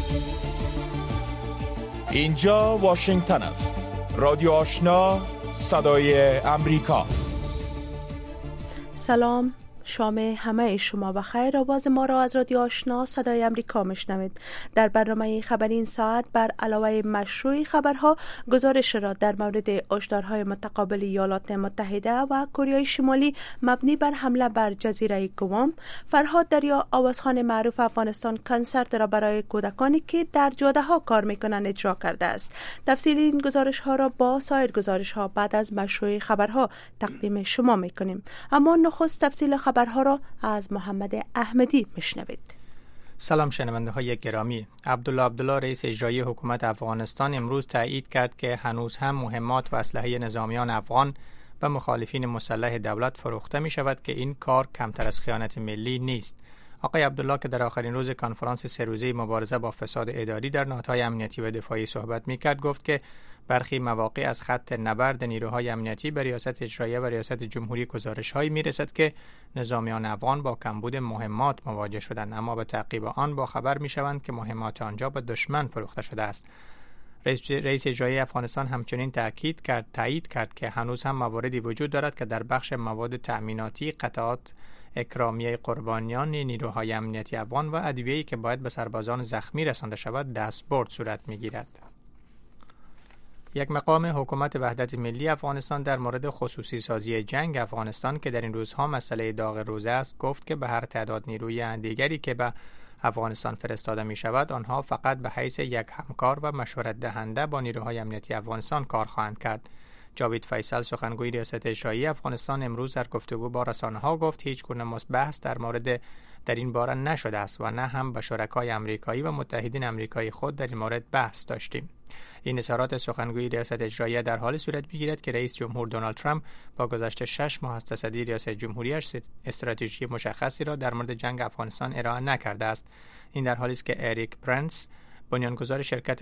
اینجا واشنگتن است. رادیو آشنا، صدای امریکا. سلام، شام همه شما بخیر. آواز ما را از رادیو آشنا صدای امریکا میشنوید. در برنامه خبری این ساعت بر علاوه مشروع خبرها، گزارش را در مورد هشدارهای متقابل ایالات متحده و کره شمالی مبنی بر حمله بر جزیره گوام، فرهاد دریا آوازخوان معروف افغانستان کنسرت را برای کودکانی که در جاده ها کار میکنند اجرا کرده است. تفصیل این گزارش ها را با سایر گزارش ها بعد از مشروع خبرها تقدیم شما میکنیم. اما نخست تفصیل خبرها را از محمد احمدی میشنوید. سلام شنونده های گرامی. عبدالله رئیس اجرایی حکومت افغانستان امروز تایید کرد که هنوز هم مهمات و اسلحه نظامیان افغان و مخالفین مسلح دولت فروخته می شود که این کار کمتر از خیانت ملی نیست. آقای عبدالله که در آخرین روز کنفرانس 3 روزه مبارزه با فساد اداری در نهادهای امنیتی و دفاعی صحبت می کرد، گفت که برخی مواقع از خط نبرد نیروهای امنیتی به ریاست اجراییه و ریاست جمهوری گزارش‌هایی می‌رسد که نظامیان افغان با کمبود مهمات مواجه شدند، اما به تعقیب آن با خبر می‌شوند که مهمات آنجا به دشمن فروخته شده است. رئیس اجرایی افغانستان همچنین تایید کرد که هنوز هم مواردی وجود دارد که در بخش مواد تأمیناتی، قطعات اکرامیه قربانیان نیروهای امنیتی افغان و ادویه‌ای که باید به سربازان زخمی رسانده شود دستبرد صورت می‌گیرد. یک مقام حکومت وحدت ملی افغانستان در مورد خصوصی سازی جنگ افغانستان که در این روزها مسئله داغ روزه است، گفت که به هر تعداد نیروی دیگری که به افغانستان فرستاده می شود، آنها فقط به حیث یک همکار و مشورت دهنده با نیروهای امنیتی افغانستان کار خواهند کرد. جاوید فیصل سخنگوی ریاست اجرایی افغانستان امروز در گفتگو با رسانه‌ها گفت هیچ گونه بحث در این باره نشده است و نه هم با شرکای آمریکایی و متحدین آمریکایی خود در این مورد بحث داشتیم. این اظهارات سخنگوی ریاست اجرایی در حال صورت می‌گیرد که رئیس جمهور دونالد ترامپ با گذشت 6 ماه از تصدی ریاست جمهوریش استراتژی مشخصی را در مورد جنگ افغانستان ارائه نکرده است. این در حالی است که اریک برنس، بنیانگذار شرکت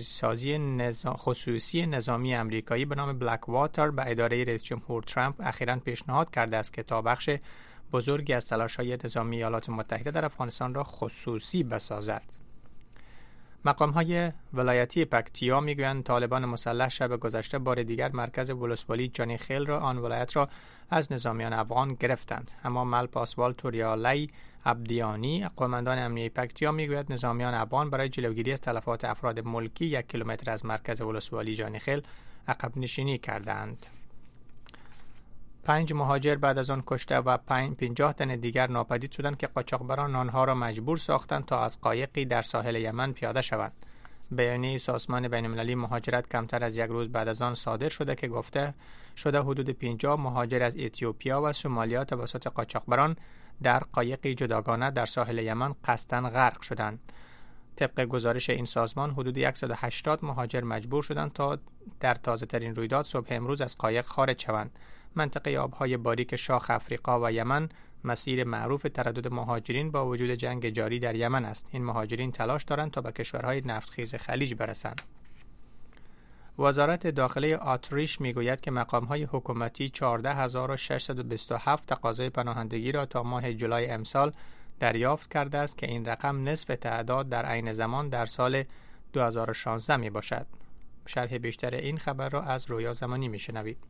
خصوصی نظامی آمریکایی به نام بلک واتر، به اداره رئیس جمهور ترامپ اخیراً پیشنهاد کرده است که تا بخش بزرگی از تلاش‌های نظامی ایالات متحده در افغانستان را خصوصی بسازد. مقام‌های ولایتی پکتیا می‌گویند طالبان مسلح شب گذشته بار دیگر مرکز ولسوالی جانی خیل را آن ولایت را از نظامیان افغان گرفتند. اما مل پاسوال توریالی عبدیانی، قماندان امنیتی پکتیا، می‌گوید نظامیان افغان برای جلوگیری از تلفات افراد ملکی 1 کیلومتر از مرکز ولسوالی جانی خیل عقب نشینی کردند. 5 مهاجر بعد از آن کشته و 50 تن دیگر ناپدید شدند که قاچاقبران آنها را مجبور ساختند تا از قایقی در ساحل یمن پیاده شوند. بیانیه سازمان بین‌المللی مهاجرت کمتر از 1 روز بعد از آن صادر شده که گفته شده حدود 50 مهاجر از اتیوپیا و سومالیا توسط قاچاقبران در قایقی جداگانه در ساحل یمن قصداً غرق شدند. طبق گزارش این سازمان حدود 180 مهاجر مجبور شدند تا در تازه‌ترین رویداد صبح امروز از قایق خارج شوند. منطقه آبهای باریک شاخ افریقا و یمن مسیر معروف تردد مهاجرین با وجود جنگ جاری در یمن است. این مهاجرین تلاش دارند تا به کشورهای نفتخیز خلیج برسند. وزارت داخله اتریش میگوید که مقام‌های حکومتی 14627 تقاضای پناهندگی را تا ماه جولای امسال دریافت کرده است که این رقم نصف تعداد در عین زمان در سال 2016 می باشد. شرح بیشتر این خبر را از رویا زمانی میشنوید.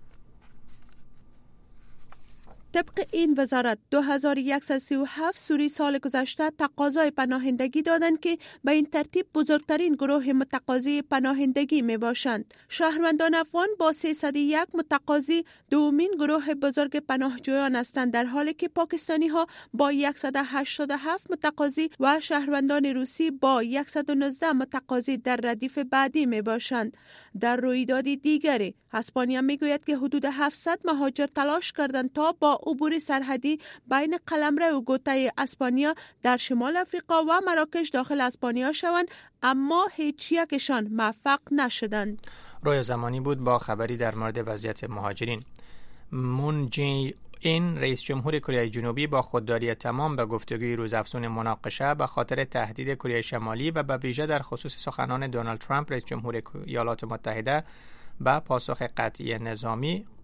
طبق این وزارت 2137 سوری سال گذشته تقاضای پناهندگی دادند که به این ترتیب بزرگترین گروه متقاضی پناهندگی می باشند. شهروندان افغان با 301 متقاضی دومین گروه بزرگ پناهجویان هستند، در حالی که پاکستانی ها با 187 متقاضی و شهروندان روسی با 119 متقاضی در ردیف بعدی می باشند. در رویداد دیگری اسپانیا می گوید که حدود 700 مهاجر تلاش کردند تا با عبور سرحدی بین قلمرو و گوته اسپانیا در شمال افریقا و مراکش داخل اسپانیا شوند، اما هیچ یکشان موفق نشدند. رویا زمانی بود با خبری در مورد وضعیت مهاجرین. مون جی این رئیس جمهور کره جنوبی با خودداری تمام به گفتگوی روزافزون مناقشه به خاطر تهدید کره شمالی و به ویژه در خصوص سخنان دونالد ترامپ رئیس جمهور ایالات متحده به پاسخ قطعی نظامی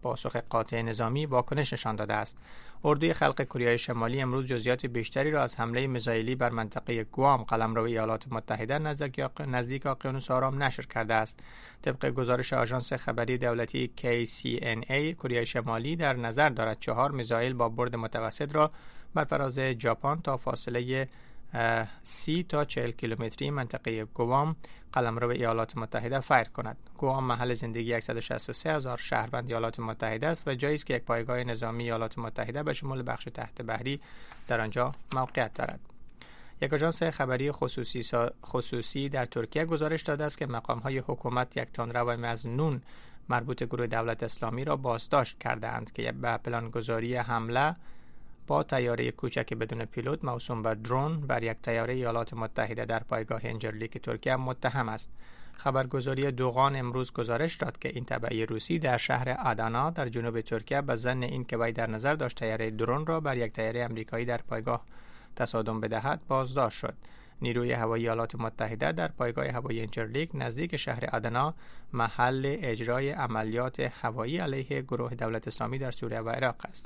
پاسخ قاطع نظامی واکنش نشان داده است. اردوی خلق کره شمالی امروز جزئیات بیشتری را از حمله میزایلی بر منطقه گوام قلمرو ایالات متحده نزدیک اقیانوس آرام نشر کرده است. طبق گزارش آژانس خبری دولتی KCNA، کره شمالی در نظر دارد 4 میزایل با برد متوسط را بر فراز ژاپن تا فاصله 30 تا 40 کیلومتری منطقه گوام قلمرو ایالات متحده فیر کند. گوام محل زندگی 163,000 شهروند ایالات متحده است و جایی است که یک پایگاه نظامی ایالات متحده به شمول بخش تحت بحری در آنجا موقعیت دارد. یک آژانس خبری خصوصی در ترکیه گزارش داده است که مقام‌های حکومت یک تندرو از نون مربوط گروه دولت اسلامی را بازداشت کرده اند که به پلانگذاری حمله با تیاره کوچک بدون پیلوت موسوم به درون بر یک تیاره ایالات متحده در پایگاه انجرلیک ترکیه متهم است. خبرگزاری دوغان امروز گزارش داد که این تبعی روسی در شهر آدانا در جنوب ترکیه به ظن اینکه وی در نظر داشت تیاره درون را بر یک تیاره امریکایی در پایگاه تصادم بدهد بازداشت شد. نیروی هوایی ایالات متحده در پایگاه هوایی انجرلیک نزدیک شهر آدانا محل اجرای عملیات هوایی علیه گروه دولت اسلامی در سوریه و عراق است.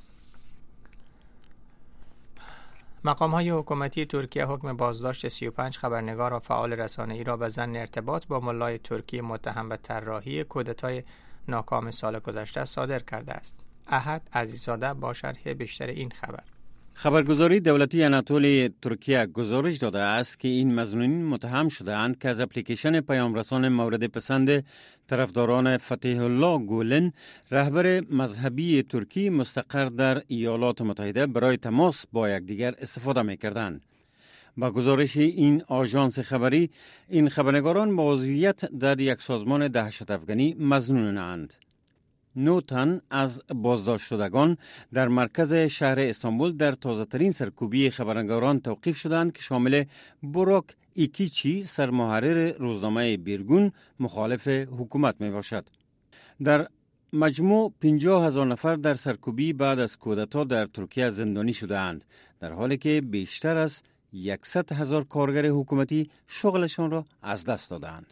مقام‌های حکومتی ترکیه حکم بازداشت 35 خبرنگار و فعال رسانه‌ای را به ظن ارتباط با ملای ترکی متهم به طراحی کودتای ناکام سال گذشته صادر کرده است. احد عزیزاده با شرح بیشتر این خبر. خبرگزاری دولتی آناتولی ترکیه گزارش داده است که این مظنونین متهم شده‌اند که از اپلیکیشن پیامرسان مورد پسند طرفداران فتح الله گولن، رهبر مذهبی ترکی مستقر در ایالات متحده، برای تماس با یکدیگر استفاده می‌کردند. با گزارش این آژانس خبری، این خبرنگاران با عضویت در یک سازمان دهشت‌افکنی مظنونند. 9 تن از بازداشت شدگان در مرکز شهر استانبول در تازه‌ترین سرکوبی خبرنگاران توقیف شدند که شامل براک ایکیچی، سرمحرر روزنامه بیرگون، مخالف حکومت می باشد. در مجموع 50,000 نفر در سرکوبی بعد از کودتا در ترکیه زندانی شده‌اند، در حالی که بیشتر از 100,000 کارگر حکومتی شغلشان را از دست دادند.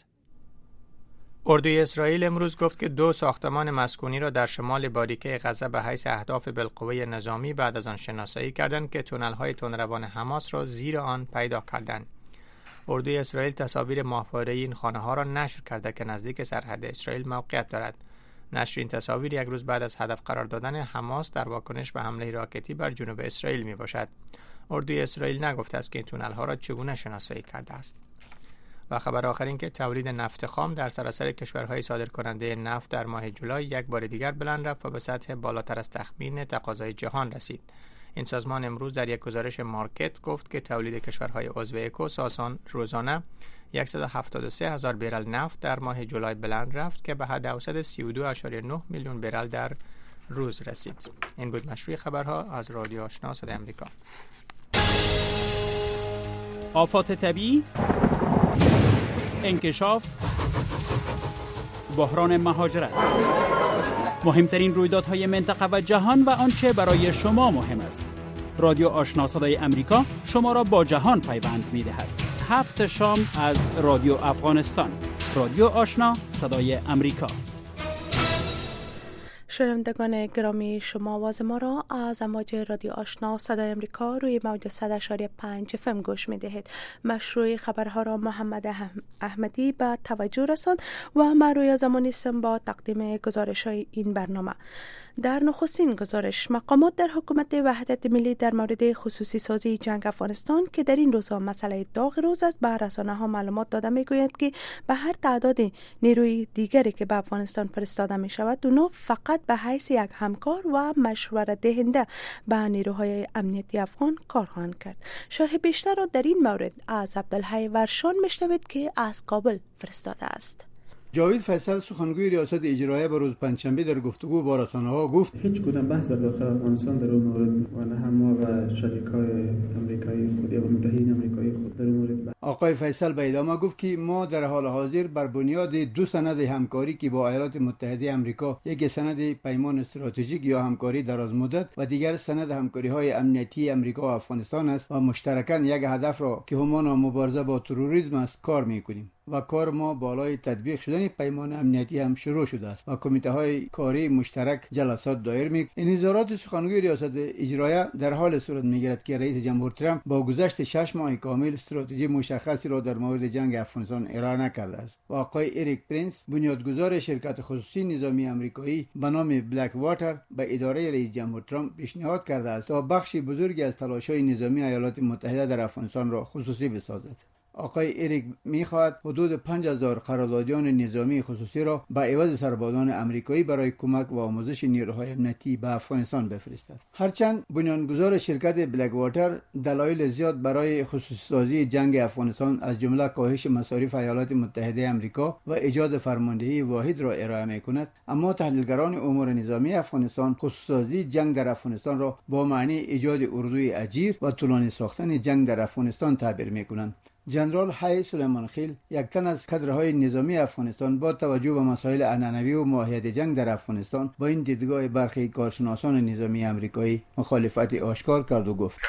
اردوی اسرائیل امروز گفت که 2 ساختمان مسکونی را در شمال باریکه غزه به حیث اهداف بالقوه نظامی بعد از آن شناسایی کردند که تونل‌های تندروان حماس را زیر آن پیدا کردند. اردوی اسرائیل تصاویر ماهواره‌ای این خانه‌ها را نشر کرده که نزدیک سرحد اسرائیل موقعیت دارد. نشر این تصاویر یک روز بعد از هدف قرار دادن حماس در واکنش به حمله راکتی بر جنوب اسرائیل میباشد. اردوی اسرائیل نگفته است که این تونل‌ها را چگونه شناسایی کرده است. و خبر آخر این که تولید نفت خام در سراسر کشورهای صادرکننده نفت در ماه جولای یک بار دیگر بلند رفت و به سطح بالاتر از تخمین تقاضای جهان رسید. این سازمان امروز در یک گزارش مارکت گفت که تولید کشورهای عضو اکو روزانه 173,000 برل نفت در ماه جولای بلند رفت که به حد اوسط 32.9 میلیون برل در روز رسید. این بود مشروع خبرها از رادیو آشنا صدای آمریکا. آفات طبیعی، انکشاف، بحران مهاجرت، مهمترین رویدادهای منطقه و جهان و آنچه برای شما مهم است. رادیو آشنا صدای آمریکا شما را با جهان پیوند می‌دهد. 7 شام از رادیو افغانستان. رادیو آشنا صدای آمریکا. شنوندگان گرامی، شما آواز ما را از امواج رادیو آشنا صدای آمریکا روی موج 100.5 FM گوش می دهید. مشروع خبرها را محمد احمدی به توجه رساند و من روی زمانی هستم با تقدیم گزارش های این برنامه. در نخستین گزارش، مقامات در حکومت وحدت ملی در مورد خصوصی سازی جنگ افغانستان که در این روزها مسئله داغ روز است، به رسانه ها معلومات داده می گویند که به هر تعداد نیروی دیگری که به افغانستان فرستاده می شود، اونها فقط به حیث یک همکار و مشورت دهنده به نیروهای امنیتی افغان کار خواهند کرد. شرح بیشتر را در این مورد از عبدالحی ورشان میشنوید که از کابل فرستاده است. جاوید فیصل سخنگوی ریاست اجراییه به روز پنجشنبه در گفتگو با رسانه‌ها گفت هیچ کدام بحث در داخل افغانستان در اون مورد و نه هم ما و شریکای آمریکایی خود یا متحدین آمریکایی خود در اون مورد. آقای فیصل به ادامه گفت که ما در حال حاضر بر بنیاد 2 سند همکاری که با ایالات متحده آمریکا، یک سند پیمان استراتژیک یا همکاری دراز مدت و دیگر سند همکاری‌های امنیتی آمریکا و افغانستان است و مشترکاً یک هدف را که همان مبارزه با تروریسم است کار می‌کنیم. و کار ما بالای تطبیق شدن پیمان امنیتی هم شروع شده است و کمیته های کاری مشترک جلسات دایر می. انتظارات سخنگوی ریاست اجرایه در حال صورت میگیرد که رئیس جمهور ترامپ با گذشت 6 ماه کامل استراتژی مشخصی را در مورد جنگ افغانستان ارائه نکرده است. و آقای اریک پرینس بنیانگذار شرکت خصوصی نظامی آمریکایی به نام بلک واتر به اداره رئیس جمهور ترامپ پیشنهاد کرده است تا بخشی بزرگی از تلاش‌های نظامی ایالات متحده در افغانستان را خصوصی بسازد. آقای اریک می‌خواهد حدود 5000 قراردادیان نظامی خصوصی را به عوض سربازان آمریکایی برای کمک و آموزش نیروهای امنیتی به افغانستان بفرستد. هرچند بنیانگذار شرکت بلک واتر دلایل زیاد برای خصوصی سازی جنگ افغانستان از جمله کاهش مصارف ایالات متحده آمریکا و ایجاد فرماندهی واحد را ارائه می‌کند، اما تحلیلگران امور نظامی افغانستان خصوصی سازی جنگ در افغانستان را با معنی ایجاد اردوی اجیر و طولانی ساختن جنگ در افغانستان تعبیر می‌کنند. جنرال حی سلیمان خیل، یک تن از کادرهای نظامی افغانستان، با توجه به مسائل عنعنوی و ماهیت جنگ در افغانستان با این دیدگاه برخی کارشناسان نظامی آمریکایی مخالفت آشکار کرد و گفت: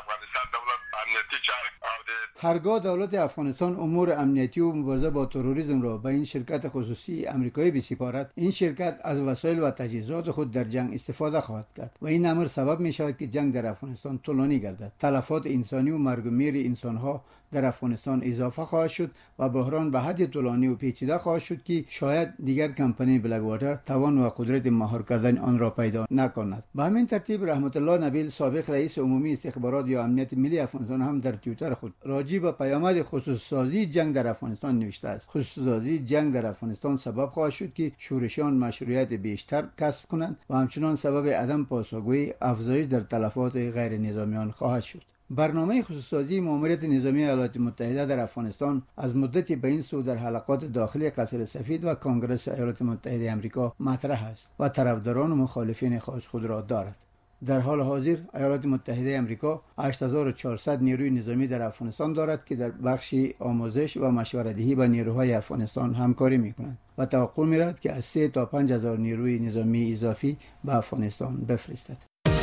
هرگاه دولت افغانستان امور امنیتی و مبارزه با تروریسم را به این شرکت خصوصی آمریکایی بسپارد، این شرکت از وسایل و تجهیزات خود در جنگ استفاده خواهد کرد و این امر سبب می شود که جنگ در افغانستان طولانی گردد. تلفات انسانی و مرگ و میر انسانها در افغانستان اضافه خواهد شد و بحران به حد طولانی و پیچیده خواهد شد که شاید دیگر کمپانی بلک واتر توان و قدرت مهار کردن آن را پیدا نکند. به همین ترتیب رحمت الله نبیل، سابق رئیس عمومی استخبارات یا امنیت ملی افغانستان، هم در توییتر خود راجع به پیامد خصوصی سازی جنگ در افغانستان نوشته است: خصوصی سازی جنگ در افغانستان سبب خواهد شد که شورشیان مشروعیت بیشتر کسب کنند و همچنان سبب عدم پاسخگویی، افزایش در تلفات غیر نظامیان خواهد شد. برنامه خصوصی سازی ماموریت نظامی ایالات متحده در افغانستان از مدتی به این سو در حلقات داخلی قصر سفید و کنگره ایالات متحده آمریکا مطرح است و طرفداران و مخالفین خاص خود را دارد. در حال حاضر ایالات متحده آمریکا 8400 نیروی نظامی در افغانستان دارد که در بخش آموزش و مشورت‌دهی به نیروهای افغانستان همکاری می‌کنند و توقع می‌رود که از 3 تا 5000 نیروی نظامی اضافی به افغانستان بفرستد.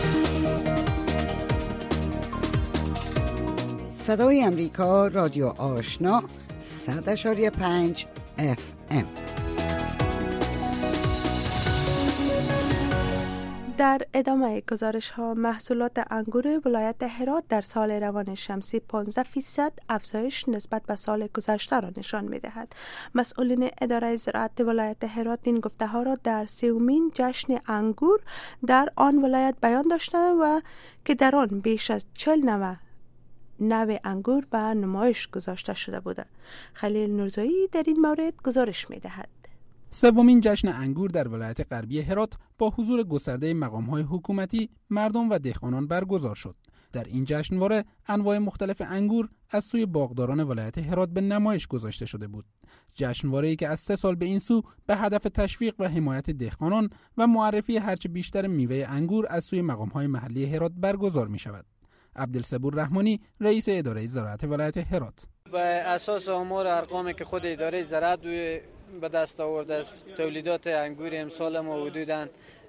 صدای امریکا، رادیو آشنا، 100.5 FM. در ادامه گزارش ها، محصولات انگور ولایت هرات در سال روان شمسی 15% افزایش نسبت به سال گذشته را نشان می دهد. مسئولین اداره زراعت ولایت هرات این گفته ها را در 30مین جشن انگور در آن ولایت بیان داشتند و که در آن بیش از 40 نوع انگور به نمایش گذاشته شده بوده. خلیل نورزایی در این مورد گزارش می دهد. سومین جشن انگور در ولایت غربی هرات با حضور گسترده مقام‌های حکومتی، مردم و دهقانان برگزار شد. در این جشنواره انواع مختلف انگور از سوی باغداران ولایت هرات به نمایش گذاشته شده بود. جشنواره‌ای که از 3 سال به این سو به هدف تشویق و حمایت دهقانان و معرفی هرچه بیشتر میوه انگور از سوی مقام‌های محلی هرات برگزار می‌شود. عبدالصبور رحمانی، رئیس اداره زراعت ولایت هرات: به اساس آمار ارقامی که خود اداره زراعت به دست آورده است، تولیدات انگور امسال ما حدوداً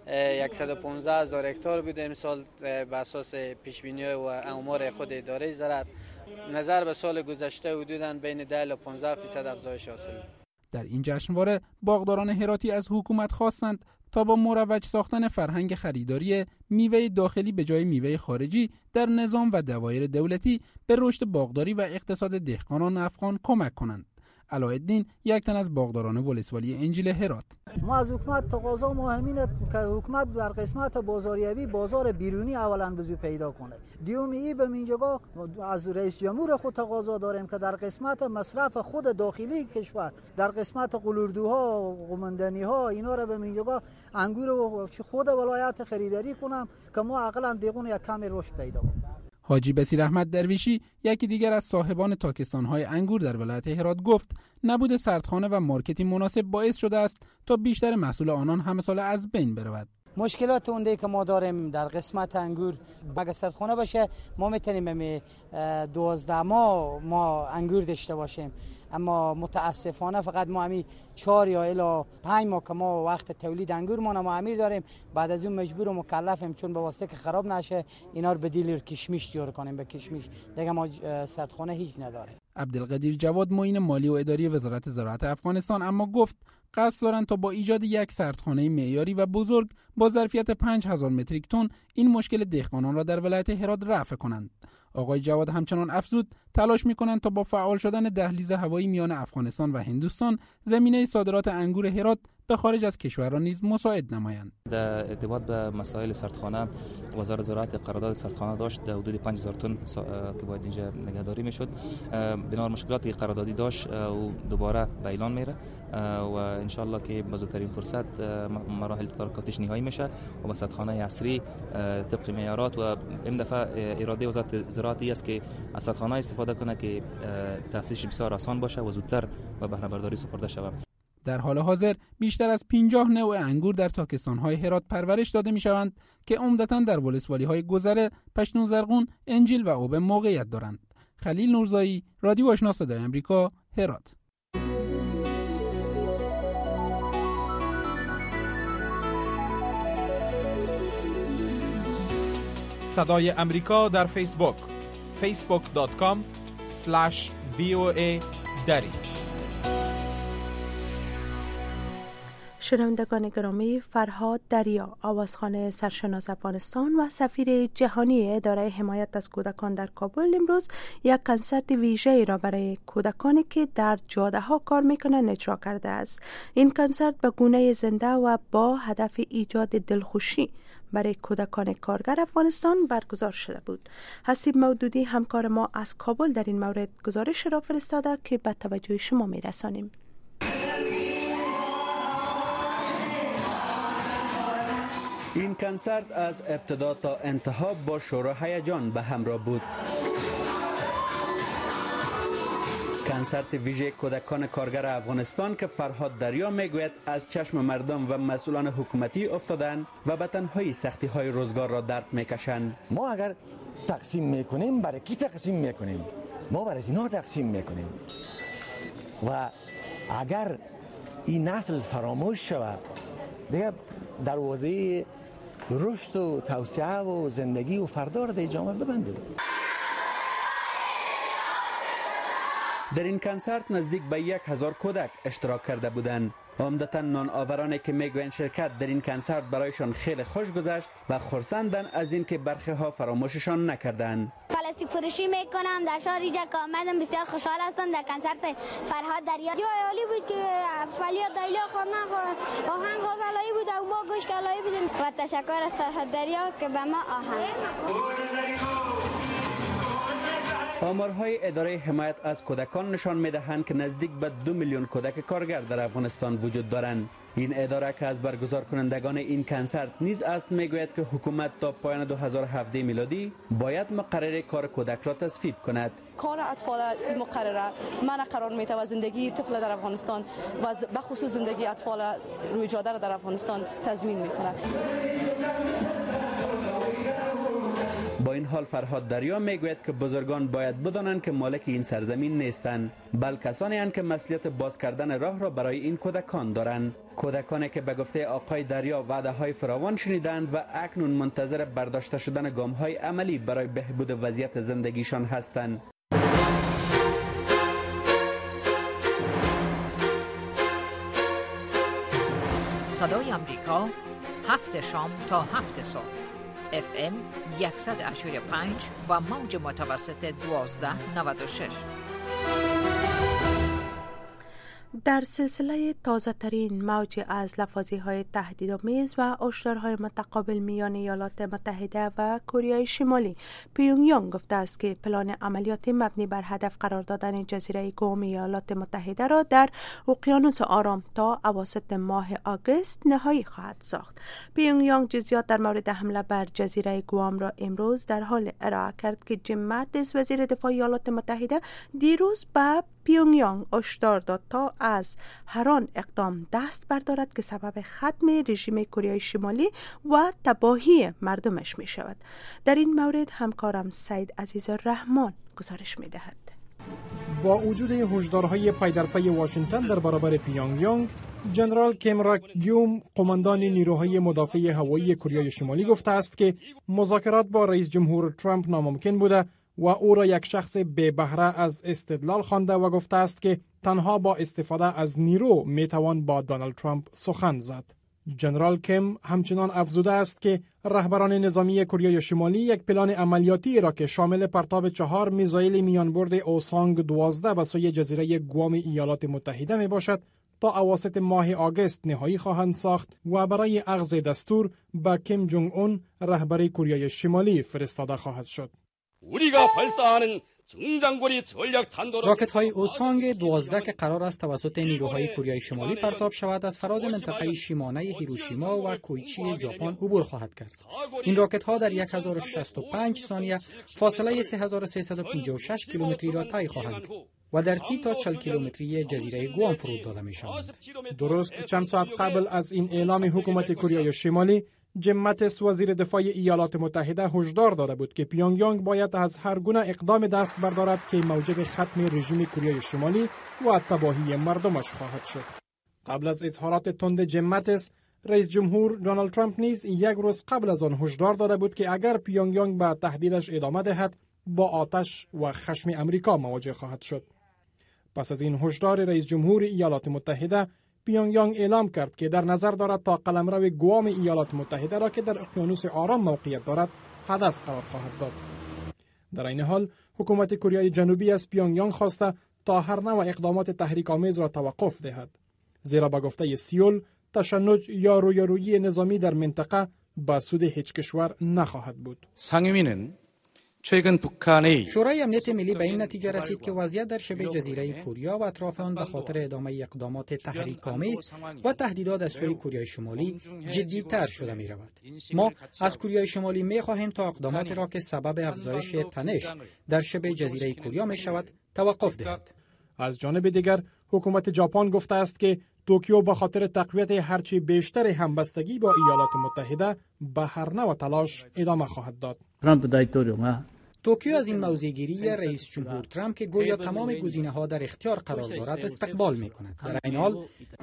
115,000 هکتار بود. امسال به اساس پیش‌بینی‌ها و آمار خود اداره زراعت نظر به سال گذشته حدوداً بین 10 تا 15% افزایش حاصل. در این جشنواره باغداران هراتی از حکومت خواستند تا با مروج ساختن فرهنگ خریداری میوه داخلی به جای میوه خارجی در نظام و دوایر دولتی به رشد باغداری و اقتصاد دهقانان افغان کمک کنند. علایالدین، یک تن از باغداران ولسوالی انجیل هرات: ما از حکومت تقاضا مهمینه که حکومت در قسمت بازاریابی بازار بیرونی اولا بزو پیدا کنه. دیومی به اینجا از رئیس جمهور خود تقاضا داریم که در قسمت مصرف خود داخلی کشور، در قسمت قلوردوها و قمندنی‌ها اینا را به اینجا انگور و خود ولایت خریداری کنم که ما عقلاً دیگون یک کمی رشد پیدا کنیم. حاجی بصیر احمد درویشی، یکی دیگر از صاحبان تاکستان‌های انگور در ولایت هرات، گفت نبود سردخانه و مارکتی مناسب باعث شده است تا بیشتر محصول آنان همه ساله از بین برود. مشکلات اونده که ما داریم در قسمت انگور، اگه سردخانه باشه ما میتونیم 12 ماه ما انگور داشته باشیم، اما متاسفانه فقط ما همی 4 یا الی 5 ماه که ما وقت تولید انگور ما امیر داریم. بعد از اون مجبور و مکلفیم چون به واسطه که خراب نشه اینا رو بدیل کشمش جور کنیم. به کشمش دیگه ما سردخانه هیچ نداره. عبدالقدیر جواد معین مالی و اداری وزارت زراعت افغانستان اما گفت قصد دارند تا با ایجاد یک سردخانه معیاری و بزرگ با ظرفیت 5000 متریک تن این مشکل دهقانان را در ولایت هرات رفع کنند. آقای جواد همچنان افزود تلاش می‌کنند تا با فعال شدن دهلیز هوایی میان افغانستان و هندوستان زمینه صادرات انگور هرات به خارج از کشور را نیز مساعد نمایند. در ارتباط به مسائل سردخانه وزارت زراعت قرارداد سردخانه داشت در حدود 5000 تن که باید اینجا نگهداری میشد. بنابر مشکلاتی قراردادی داشت و دوباره به اعلان میره و ان شاء الله که با زودترین فرصت مراحل تدارکاتش نهایی میشه و با سردخانه عصری طبق معیارات. و این دفعه اراده وزارت زراعت است که از سردخانه استفاده کنه که تاسیسش بسیار آسان باشه و زودتر به بهره برداری سپرده شود. در حال حاضر بیشتر از 50 نوع انگور در تاکستان‌های هرات پرورش داده می‌شوند که عمدتاً در ولسوالی‌های گذره، پشتون زرغون، انجیل و اوبه موقعیت دارند. خلیل نورزایی، رادیو آشنا صدای آمریکا، هرات. صدای امریکا در فیسبوک facebook.com/VOA دری. شنوندگان گرامی، فرهاد دریا، آوازخوان سرشناس افغانستان و سفیر جهانی اداره حمایت از کودکان در کابل، امروز یک کنسرت ویژه‌ای را برای کودکانی که در جاده‌ها کار می‌کنند اجرا کرده است. این کنسرت به گونه زنده و با هدف ایجاد دلخوشی برای کودکان کارگر افغانستان برگزار شده بود. حسیب مودودی همکار ما از کابل در این مورد گزارش را فرستاده که به توجه شما می‌رسانیم. این کنسرت از ابتدا تا انتها با شور و هیجان به همراه بود. کنسرت ویژه کودکان کارگر افغانستان که فرهاد دریا میگوید از چشم مردم و مسئولان حکومتی افتادند و به تنهایی سختی های روزگار را درد میکشند. ما اگر تقسیم میکنیم برای کی تقسیم میکنیم؟ ما برای اینا تقسیم میکنیم و اگر این نسل فراموش شود دیگه دروازه رشد و توسعه و زندگی و فردا را در جامعه ببندیم. در این کنسرت نزدیک به 1000 کودک اشتراک کرده بودند. عمدتاً نان آورانی که میگویند شرکت در این کنسرت برایشان خیلی خوش گذشت و خرسندند از اینکه برخی ها فراموششان نکردند. پلاستیک فروشی میکنم در شهر اینجا که آمدم، بسیار خوشحال هستم در کنسرت فرهاد دریا. جای عالی بود که فعالیت دایلا خانه آهنگ خدالایی بود و ما گوش کلایی بودیم و تشکر از فرهاد دریا که به ما آهنگ. آمارهای اداره حمایت از کودکان نشان می‌دهند که نزدیک به 2 میلیون کودک کارگر در افغانستان وجود دارند. این اداره که از برگزار کنندگان این کنسرت نیز است میگوید که حکومت تا پایان 2017 میلادی باید مقرره کار کودک را تصویب کند. کار اطفال مقرره منع قرار میده و زندگی طفل در افغانستان و به خصوص زندگی اطفال روی جاده را در افغانستان تضمین میکنه. با این حال فرهاد دریا میگوید که بزرگان باید بدانند که مالک این سرزمین نیستند، بلکه کسانی اند که مسئولیت باز کردن راه را برای این کودکان دارند. کودکانی که به گفته آقای دریا وعده های فراوان شنیدند و اکنون منتظر برداشته شدن گام های عملی برای بهبود وضعیت زندگیشان هستند. صدای آمریکا، 7 شام تا 7 صبح، FM 100.5 و موج متوسط 1296. در سلسله تازه ترین موج از لفاظی‌های تهدیدآمیز و هشدارهای متقابل میان ایالات متحده و کره شمالی، پیونگیانگ گفته است که پلان عملیاتی مبنی بر هدف قرار دادن جزیره گوام ایالات متحده را در اقیانوس آرام تا اواسط ماه آگوست نهایی خواهد ساخت. پیونگیانگ جزئیات در مورد حمله بر جزیره گوام را امروز در حال ارائه کرد که جیم ماتیس وزیر دفاع ایالات متحده دیروز به پیونگیانگ هشدار داد تا از هر آن اقدام دست بردارد که سبب ختم رژیم کره شمالی و تباهی مردمش می شود. در این مورد همکارم سید عزیز الرحمن گزارش می دهد. با وجود هشدارهای پای در پای واشنگتن در برابر پیونگ، جنرال کیم راک گیوم، قماندان نیروهای مدافع هوایی کره شمالی گفته است که مذاکرات با رئیس جمهور ترامپ ناممکن بوده و او را یک شخص بی بهره از استدلال خوانده و گفته است که تنها با استفاده از نیرو میتوان با دونالد ترامپ سخن زد. جنرال کیم همچنان افزوده است که رهبران نظامی کره شمالی یک پلان عملیاتی را که شامل پرتاب 4 میزایل میانبرد اوسانگ 12 به سوی جزیره گوام ایالات متحده می باشد تا اواسط ماه آگوست نهایی خواهند ساخت و برای اخذ دستور به کیم جونگ اون رهبر کره شمالی فرستاده خواهد شد. راکت های اوسانگ 12 که قرار است توسط نیروهای کره شمالی پرتاب شود از فراز منطقه شیمانه هیروشیما و کویچی ژاپن عبور خواهد کرد. این راکت ها در 1065 ثانیه فاصله 3356 کیلومتری را طی خواهند و در 30 تا 40 کیلومتری جزیره گوام فرود داده می شوند. درست چند ساعت قبل از این اعلام حکومت کره شمالی، جیم ماتیس وزیر دفاع ایالات متحده هشدار داده بود که پیونگ باید از هر گونه اقدام دست بردارد که موجب ختم رژیم کره شمالی و تباهی مردمش خواهد شد. قبل از اظهارات تند جیم ماتیس، رئیس جمهور دونالد ترامپ نیز یک روز قبل از آن هشدار داده بود که اگر پیونگ به تهدیدش ادامه دهد با آتش و خشم امریکا مواجه خواهد شد. پس از این هشدار رئیس جمهور ایالات متحده، پیونگ اعلام کرد که در نظر دارد تا قلمرو گوام ایالات متحده را که در اقیانوس آرام موقعیت دارد هدف قرار خواهد داد. در این حال حکومت کره جنوبی از پیونگ خواسته تا هر نوع اقدامات تحریک‌آمیز را توقف دهد، زیرا به گفته سیول تشنج یا رویارویی نظامی در منطقه به سود هیچ کشور نخواهد بود. شورای امنیت ملی به این نتیجه رسید که وضعیت در شبه جزیره کوریا و اطراف آن به خاطر ادامه اقدامات تحریک‌آمیز و تهدیدات از سوی کره شمالی جدی‌تر شده می رود. ما از کره شمالی می خواهیم تا اقداماتی را که سبب افزایش تنش در شبه جزیره کوریا می شود توقف دهد. از جانب دیگر حکومت ژاپن گفته است که توکیو به خاطر تقویت هرچی بیشتر همبستگی با ایالات متحده به هر نوع تلاش ادامه خواهد داد. توکیو از این موضع‌گیری رئیس جمهور ترامپ که گویا تمام گزینه‌ها در اختیار قرار دارد استقبال می‌کند. در این حال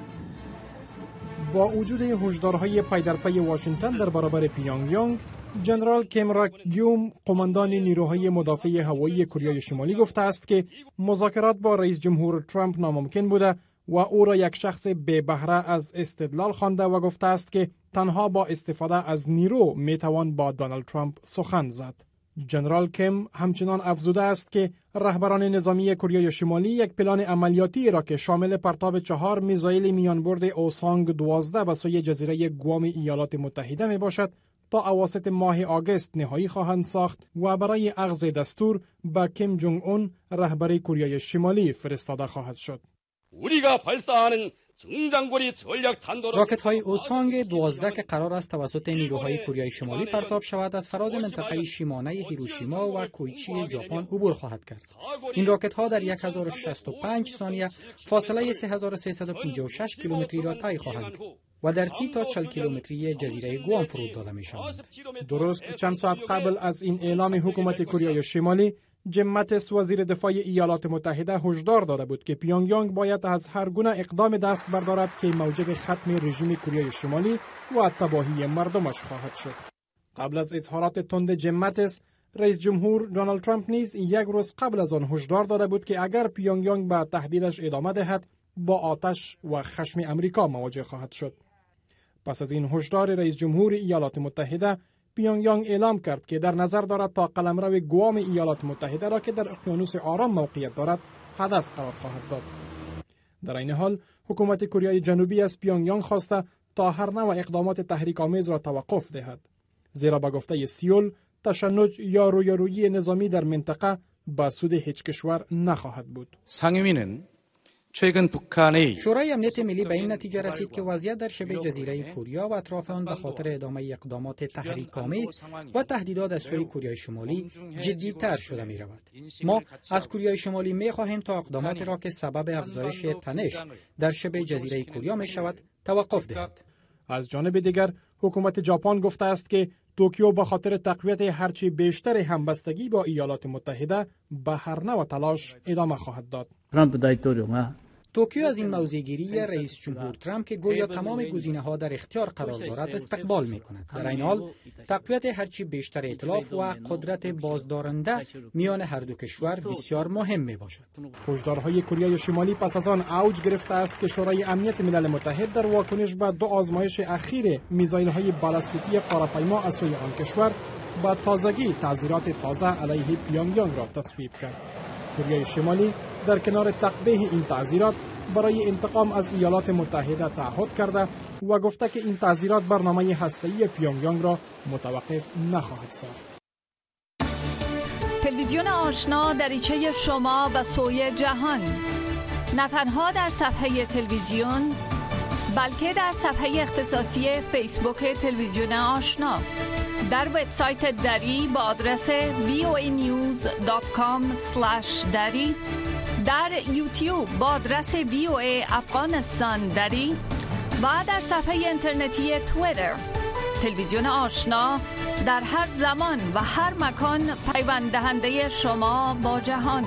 با وجود هشدارهای پای در پای واشنگتن در برابر پیونگ، جنرال کیم راک گیوم، قماندان نیروهای مدافع هوایی کره شمالی گفته است که مذاکرات با رئیس جمهور ترامپ ناممکن بوده و او را یک شخص بی بهره از استدلال خوانده و گفته است که تنها با استفاده از نیرو میتوان با دونالد ترامپ سخن زد. جنرال کیم همچنان افزوده است که رهبران نظامی کره شمالی یک پلان عملیاتی را که شامل پرتاب 4 میزایل میانبرد اوسانگ 12 به سوی جزیره گوام ایالات متحده می باشد تا اواسط ماه آگوست نهایی خواهند ساخت و برای اخذ دستور به کیم جونگ اون رهبر کره شمالی فرستاده خواهد شد. راکت های اوسانگ 12 که قرار است توسط نیروهای کره شمالی پرتاب شود از فراز منطقه شیمانه هیروشیما و کویچی ژاپن عبور خواهد کرد. این راکت ها در 1065 ثانیه فاصله 3356 کیلومتری را طی خواهند و در 30 تا 40 کیلومتری جزیره گوام فرود داده می شوند. درست چند ساعت قبل از این اعلام حکومت کره شمالی، جیم ماتیس وزیر دفاع ایالات متحده هشدار داده بود که پیونگ باید از هر گونه اقدام دست بردارد که موجب ختم رژیم کره شمالی و تباهی مردمش خواهد شد. قبل از اظهارات تند جیم ماتیس، رئیس جمهور دونالد ترامپ نیز یک روز قبل از آن هشدار داده بود که اگر پیونگ به تهدیدش ادامه دهد با آتش و خشم امریکا مواجه خواهد شد. پس از این هشدار رئیس جمهور ایالات متحده، پیونگ اعلام کرد که در نظر دارد تا قلمرو گوام ایالات متحده را که در اقیانوس آرام موقعیت دارد هدف قرار خواهد داد. در این حال حکومت کره جنوبی از پیونگ خواسته تا هر نوع اقدامات تحریک‌آمیز را توقف دهد، زیرا به گفته سیول تشنج یا رویارویی نظامی در منطقه به سود هیچ کشور نخواهد بود. شورای امنیت ملی به این نتیجه رسید که وضعیت در شبه جزیره کوریا و اطراف آن به خاطر ادامه اقدامات تحریک‌آمیز و تهدیدات از سوی کوریای شمالی جدی‌تر شده می‌رود. ما از کوریای شمالی می‌خواهیم تا اقداماتی را که سبب افزایش تنش در شبه جزیره کوریا می‌شود توقف دهد. از جانب دیگر حکومت ژاپن گفته است که توکیو به خاطر تقویت هرچی بیشتر همبستگی با ایالات متحده به هر نوع تلاش ادامه خواهد داد. توکیو از این موضع‌گیری رئیس جمهور ترامپ که گویا تمام گزینه‌ها در اختیار قرار دارد استقبال می‌کند. در این حال تقویت هرچی بیشتر ائتلاف و قدرت بازدارنده میان هر دو کشور بسیار مهم می‌باشد. هشدارهای کره شمالی پس از آن اوج گرفته است که شورای امنیت ملل متحد در واکنش به 2 آزمایش اخیر میزایل‌های بالستیکی قاره‌پیما از سوی آن کشور با تازگی تعزیرات تازه علیه پیونگیانگ را تصویب کرد. کره شمالی در کنار تقبیح این تعزیرات برای انتقام از ایالات متحده تعهد کرده و گفته که این تعزیرات برنامه هسته‌ای پیونگیانگ را متوقف نخواهد ساخت. تلویزیون آشنا دریچه شما به سوی جهان، نه تنها در صفحه تلویزیون بلکه در صفحه اختصاصی فیسبوک تلویزیون آشنا، در وبسایت دری با آدرس voanews.com/dari، در یوتیوب با آدرس VOA افغانستان دری و در صفحه اینترنتی توییتر. تلویزیون آشنا در هر زمان و هر مکان پیوند دهنده شما با جهان.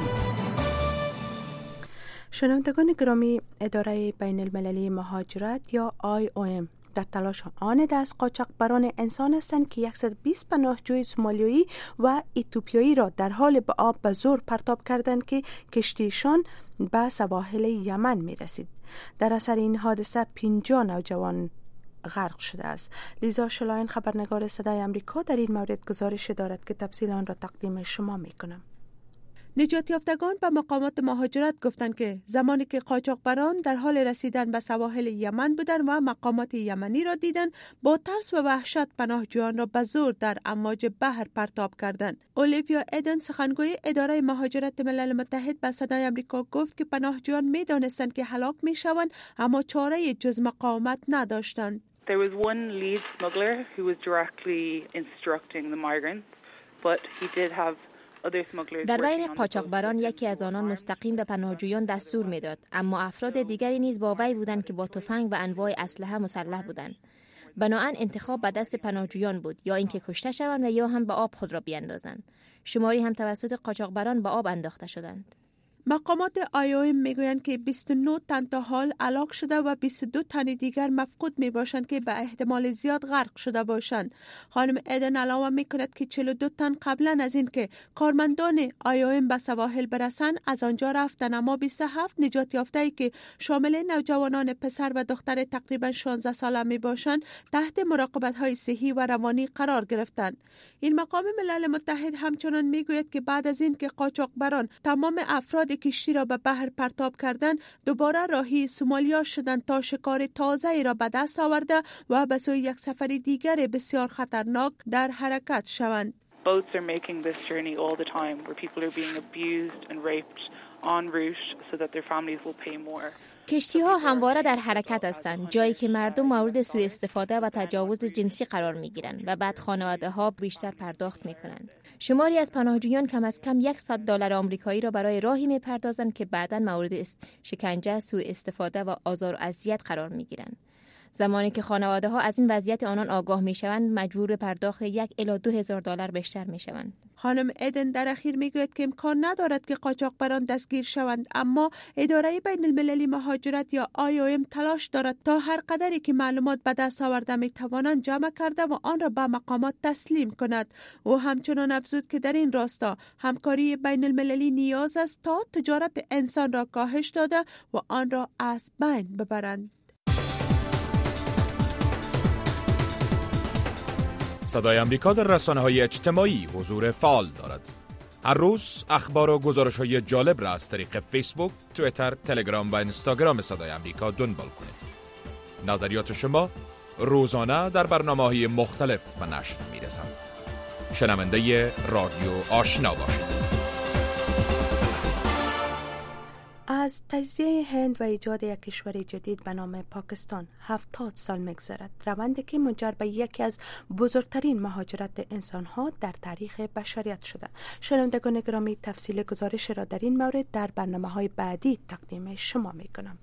شنوندگان گرامی، اداره بین المللی مهاجرت یا IOM در تلاش آن است قاچاقبران انسان هستند که 120 پناهجوی سومالیایی و اتیوپیایی را در حال به آب به زور پرتاب کردند که کشتیشان به سواحل یمن می رسید. در اثر این حادثه 50 نوجوان غرق شده است. لیزا شلاین خبرنگار صدای آمریکا در این مورد گزارش دارد که تفصیل آن را تقدیم شما می کنم. نجات یافتگان به مقامات مهاجرت گفتند که زمانی که قاچاقبران در حال رسیدن به سواحل یمن بودند و مقامات یمنی را دیدند، با ترس و وحشت پناهجویان را به زور در امواج بحر پرتاب کردند. اولیویا ایدن، سخنگوی اداره مهاجرت ملل متحد، به صدای آمریکا گفت که پناهجویان می‌دانستند که هلاک می‌شوند اما چاره جز مقاومت نداشتند. There was one lead smuggler who was directly instructing the migrants, but he did have در بین قاچاقبران یکی از آنان مستقیم به پناهجویان دستور میداد، اما افراد دیگری نیز با وی بودند که با تفنگ و انواع اسلحه مسلح بودند. بنابراین انتخاب به دست پناهجویان بود، یا اینکه کشته شوند و یا هم به آب خود را بیاندازند. شماری هم توسط قاچاقبران به آب انداخته شدند. مقامات IOM میگویند که 29 تن تا حال هلاک شده و 22 تن دیگر مفقود می باشند که به احتمال زیاد غرق شده باشند. خانم ایدن علاوه می کند که 42 تن قبلا از این که کارمندان IOM به سواحل برسند از آنجا رفتند، اما 27 نجات یافته‌ای که شامل نوجوانان پسر و دختر تقریبا 16 ساله می باشند تحت مراقبت های صحی و روانی قرار گرفتند. این مقام ملل متحد همچنان میگوید که بعد از این که قاچاقبران تمام افراد کشتی را به بحر پرتاب کردند، دوباره راهی سومالیا شدند تا شکار تازه‌ای را به دست آورده و به سوی یک سفر دیگر بسیار خطرناک در حرکت شوند. Boats are making this journey all the time where people are being abused and raped en route so that their families will pay more. کشتی‌ها همواره در حرکت هستند، جایی که مردم مورد سوء استفاده و تجاوز جنسی قرار می‌گیرند و بعد خانواده‌ها بیشتر پرداخت می‌کنند. شماری از پناهجویان کم از کم $100 آمریکایی را برای راهی می‌پردازند که بعداً مورد شکنجه، سوء استفاده و آزار و اذیت قرار می‌گیرند. زمانی که خانواده‌ها از این وضعیت آنان آگاه می‌شوند، مجبور به پرداخت $1,000 إلی $2,000 بیشتر می‌شوند. خانم ایدن در اخیر میگوید که امکان ندارد که قاچاقبران دستگیر شوند، اما اداره بین المللی مهاجرت یا IOM تلاش دارد تا هر قدری که معلومات به دست آورده میتوانند جمع کرده و آن را به مقامات تسلیم کند. او همچنان افزود که در این راستا همکاری بین المللی نیاز است تا تجارت انسان را کاهش داده و آن را از بین ببرند. صدای آمریکا در رسانه‌های اجتماعی حضور فعال دارد. هر روز اخبار و گزارش‌های جالب را از طریق فیسبوک، توییتر، تلگرام و اینستاگرام صدای آمریکا دنبال کنید. نظریات شما روزانه در برنامه‌های مختلف به نشر می‌رسند. شنونده رادیو آشنا باشید. از تجزیه هند و ایجاد یک کشور جدید به نام پاکستان 70 سال می‌گذرد، روندی که منجر به یکی از بزرگترین مهاجرت انسان‌ها در تاریخ بشریت شده. شنوندگان گرامی، تفصیل گزارش را در این مورد در برنامه‌های بعدی تقدیم شما می‌کنم.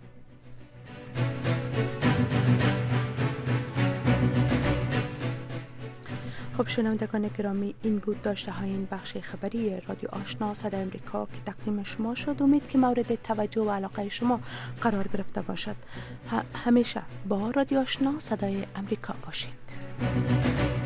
خب شنوندگان گرامی، این بود داشته های این بخش خبری رادیو آشنا صدای امریکا که تقدیم شما شد. امید که مورد توجه و علاقه شما قرار گرفته باشد. همیشه با رادیو آشنا صدای امریکا باشید.